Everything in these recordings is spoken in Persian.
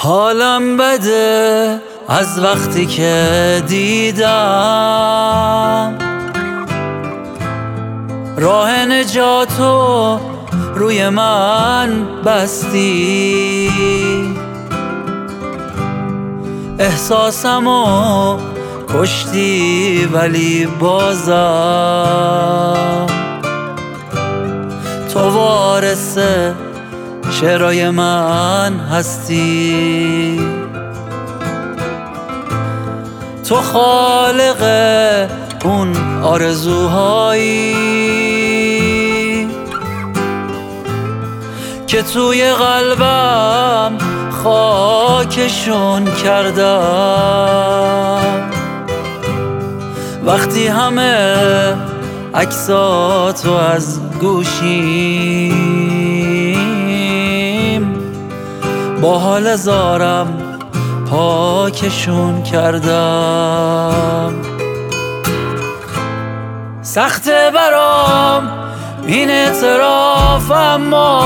حالم بده از وقتی که دیدم راه نجاتو روی من بستی. احساسمو کشتی ولی بازم تو وارث شعرهای من هستی. تو خالق اون آرزوهایی که توی قلبم خاکشون کردم. وقتی همه عکساتو از گوشیم با حال زارم پاکشون کردم. سخته برام این اعتراف، اما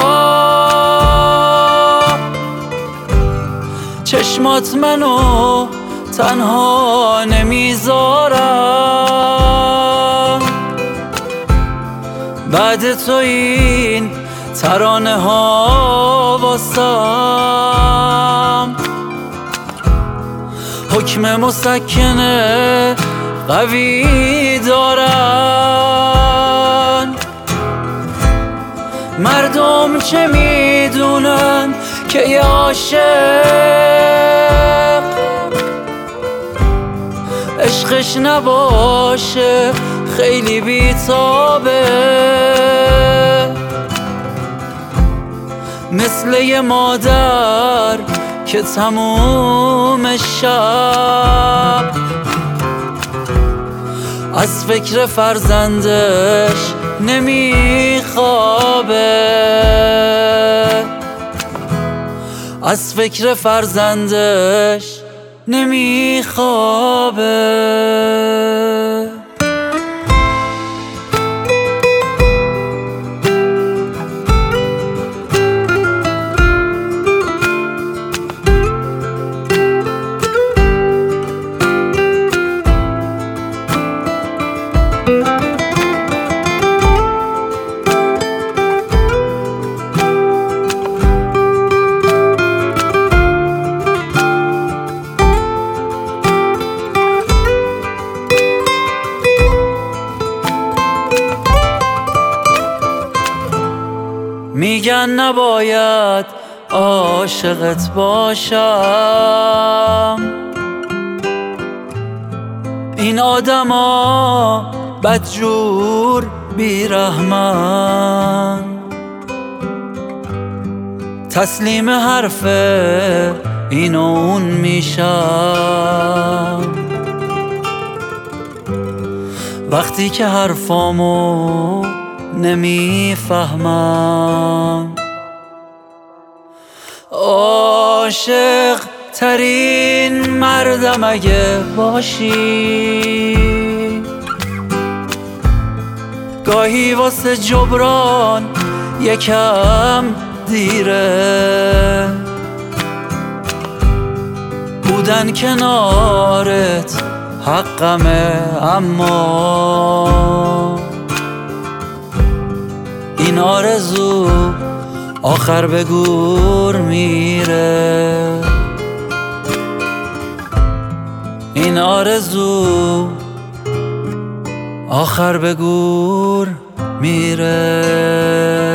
چشمات منو تنها نمیذارم. بعد تو این ترانه ها واسم حکم مسکنه قوی دارن. مردم چه میدونن که یه عاشق عشقش نباشه خیلی بیتابه. مثل یه مادر که تموم شب از فکر فرزندش نمیخوابه. از فکر فرزندش نمیخوابه. میگن نباید عاشقت باشم، این آدما بدجور بیرحمن. تسلیم حرف این و اون میشم وقتی که حرفامو نمیفهمم. عاشق ترین مردم اگه باشی، گاهی واسه جبران یکم دیره. بودن کنارت حقمه، اما این آرزو آخر به گور میره. این آرزو آخر به گور میره.